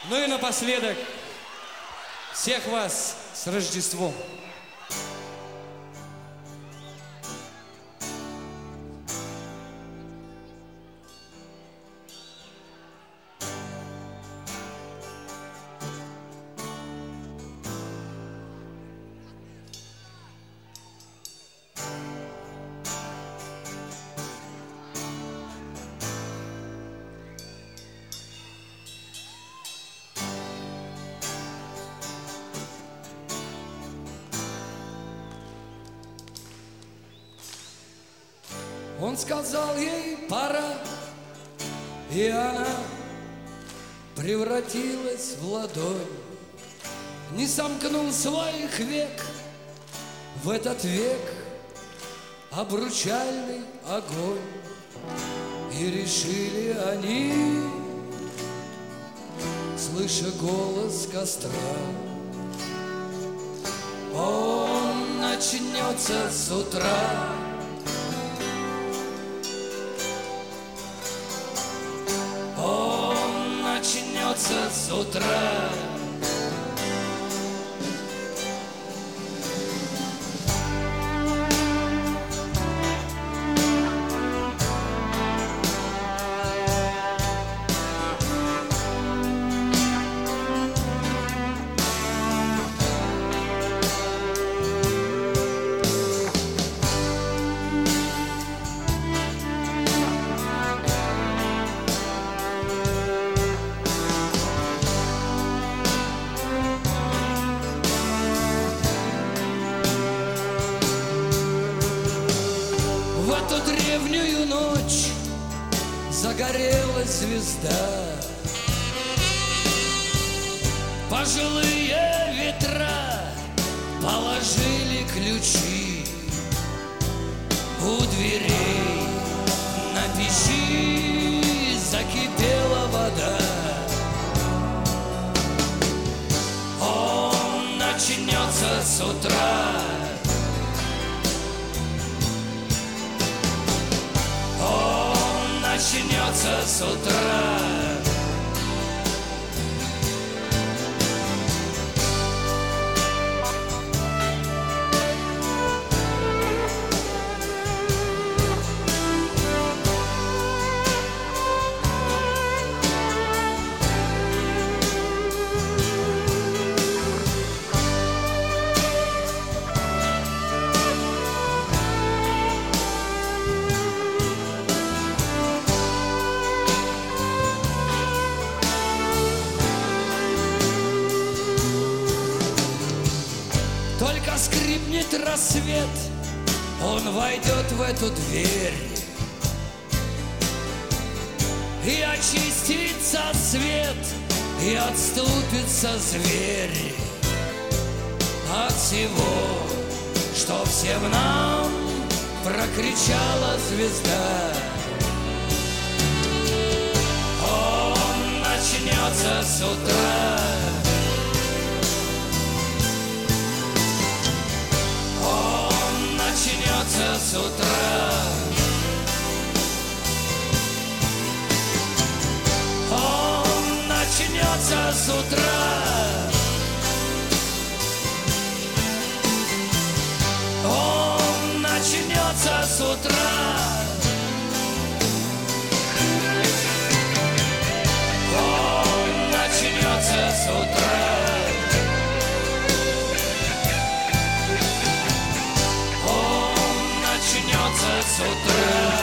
Ну и напоследок, всех вас с Рождеством! Он сказал ей пора, и она превратилась в ладонь. Не сомкнул своих век в этот век обручальный огонь. И решили они, слыша голос костра, он начнется с утра. Начнется с утра. В эту древнюю ночь загорелась звезда. Пожилые ветра положили ключи у дверей. На печи закипела вода. Он начнется с утра. Начнется с утра. Только скрипнет рассвет, он войдет в эту дверь, и очистится свет, и отступится зверь от всего, что всем нам прокричала звезда. Он начнется с утра. Начнется с утра. Он начнется с утра. Он начнется с утра. Он начнется с утра. Начнется с утра.